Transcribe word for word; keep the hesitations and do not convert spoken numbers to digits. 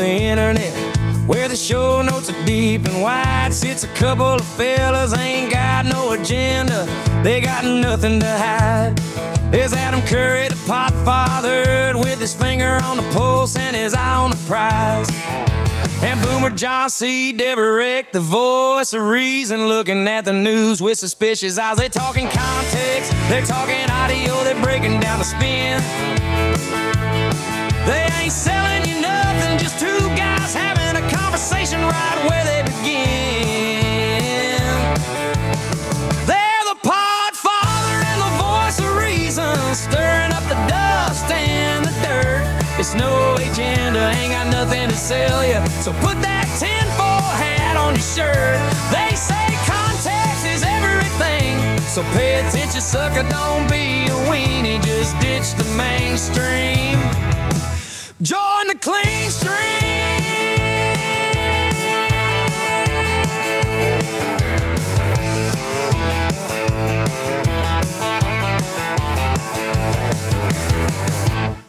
the internet, where the show notes are deep and wide. Sits a couple of fellas, ain't got no agenda, they got nothing to hide. There's Adam Curry, the potfather, with his finger on the pulse and his eye on the prize. And Boomer John C. Deverett, the voice of reason, looking at the news with suspicious eyes. They're talking context, they're talking audio, they're breaking down the spin. They ain't selling you nothing, just two guys having a conversation right where they begin. They're the podfather and the voice of reason, stirring up the dust and the dirt. It's no agenda, ain't got nothing to sell you, so put that tinfoil hat on your shirt. They say context is everything, so pay attention, sucker, don't be a weenie, just ditch the mainstream.